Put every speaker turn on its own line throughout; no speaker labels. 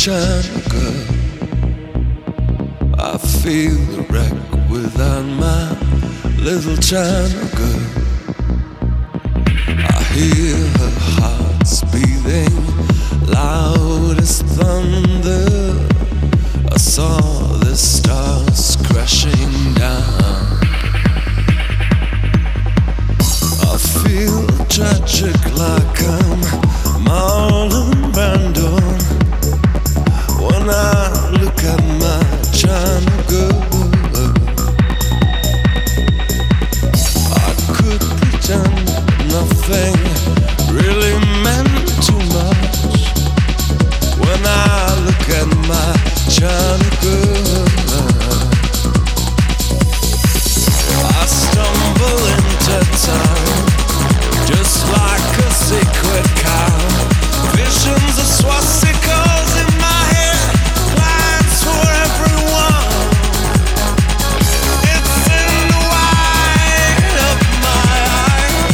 China girl. I feel the wreck without my little China girl. I hear her heart's beating loud as thunder. I saw the stars crashing down. I feel tragic like I'm Marlon Brando when I look at my China girl. I could pretend nothing really meant too much when I look at my China girl. I stumble into town just like a secret cow. Visions of swastikas in my head, plans for everyone. It's in the white of my eyes.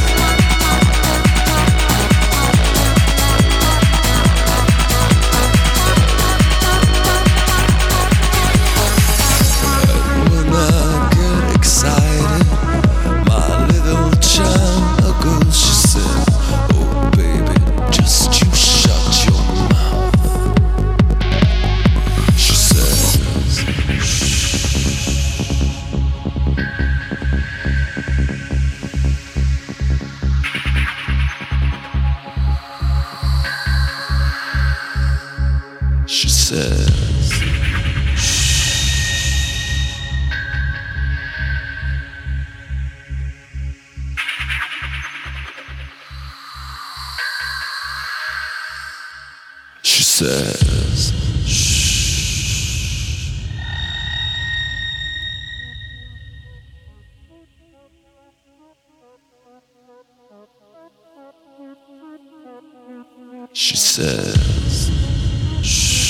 And when I get excited, my little China girl, she said, "Oh baby, just you shut your mouth." She says, "Shh." She says, she says, shh. She says, shh.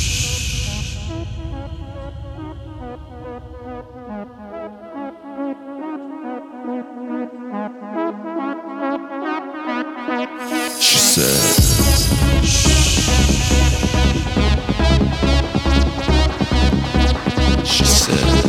She says, shh. She says,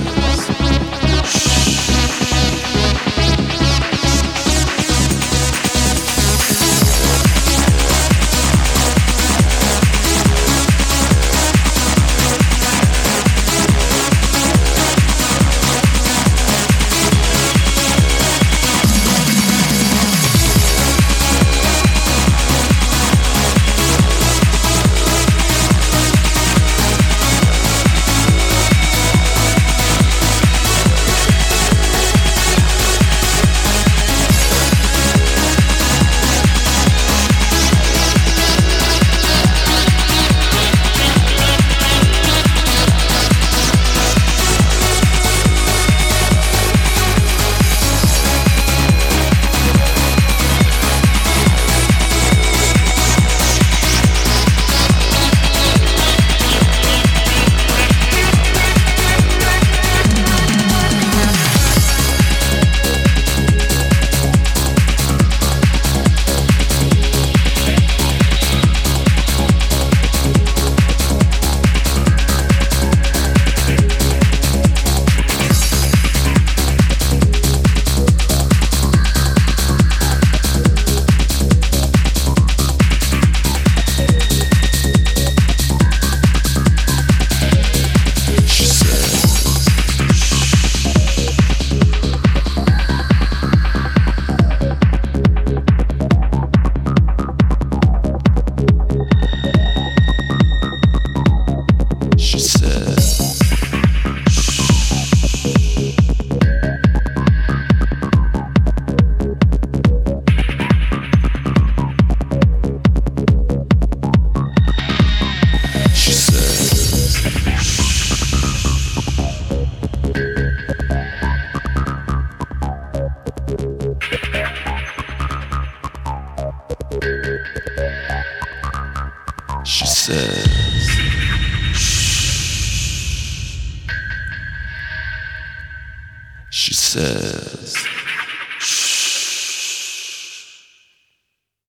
she says, shh. She says,